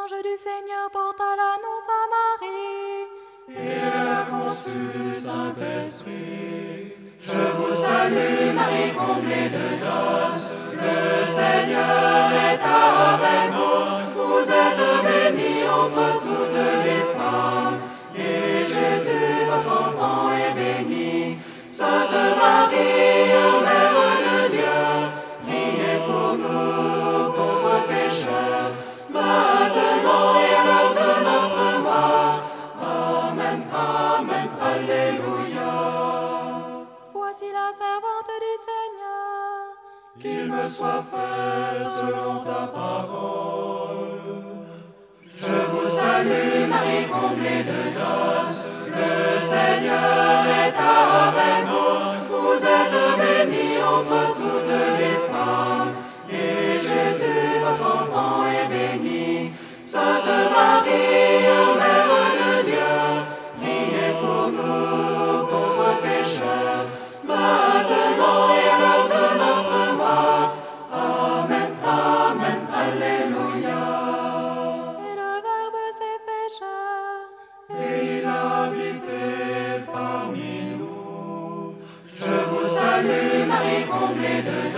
L'ange du Seigneur porta l'annonce à Marie. Et elle a conçu le Saint-Esprit. Je vous salue, Marie, comblée de grâce. Le Seigneur est avec vous. Vous êtes bénie entre toutes les femmes. Et Jésus, votre enfant, est béni. Sainte Marie, Mère de Dieu, priez pour nous, pauvres pécheurs, maintenant et à l'heure de notre mort. Amen, Amen, Alléluia. Voici la servante du Seigneur. Qu'il me soit fait selon ta parole. Je vous salue, Marie, comblée de grâce. Le Seigneur est avec vous. Vous êtes bénie entre toutes les femmes. Et Jésus, votre enfant, est béni. Sainte Marie, Mère de Dieu, priez pour nous, pauvres pécheurs, maintenant et à l'heure de notre mort. Amen, Amen, Alléluia. Et le Verbe s'est fait chair. Et il a habité parmi nous. Je vous salue, Marie, comblée de